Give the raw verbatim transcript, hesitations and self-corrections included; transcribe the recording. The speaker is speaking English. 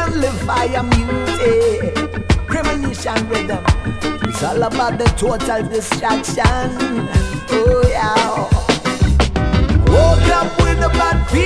only fire music, premonition rhythm. It's all about the total distraction. Oh yeah. Woke up with a bad